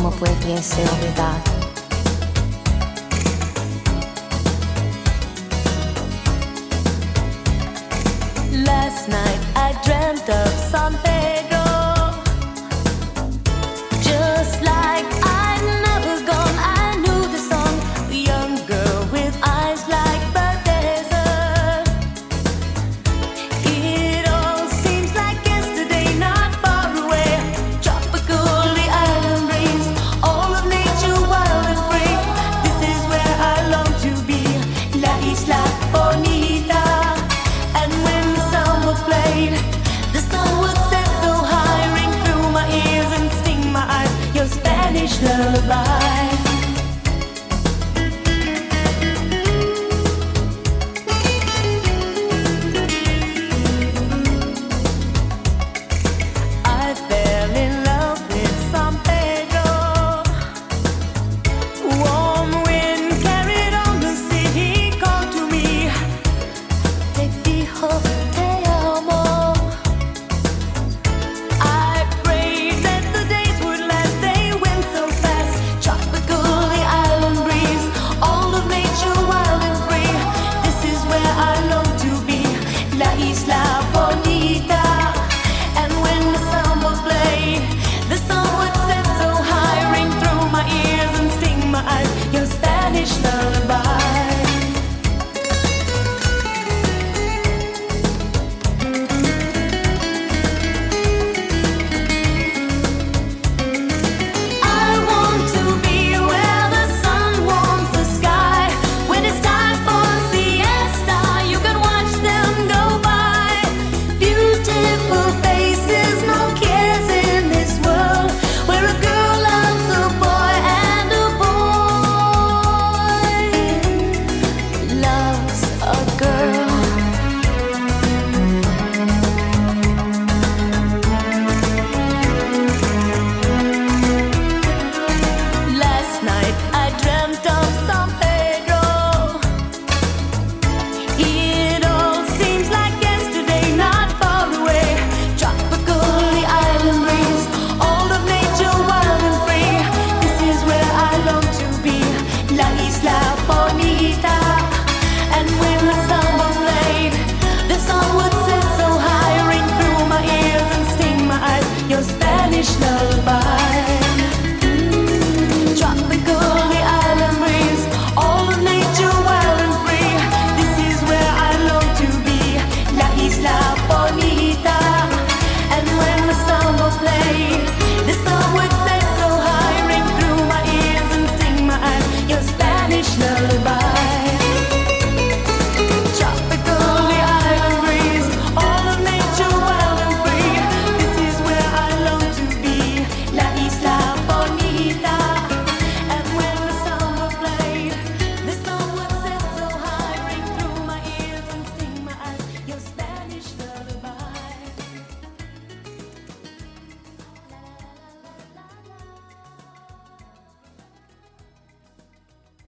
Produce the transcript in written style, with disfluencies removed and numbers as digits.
¿Cómo pudiese olvidar? Last night I dreamt of San Pedro, just like I'd never gone. I knew the song, the young girl with eyes like the desert. It all seems like yesterday, not far away. Tropical, the island breeze, all of nature wild and free. This is where I long to be, La Isla Bonita. And when the song was played, the song would set so high, ring through my ears and sting my eyes. Your Spanish lullaby.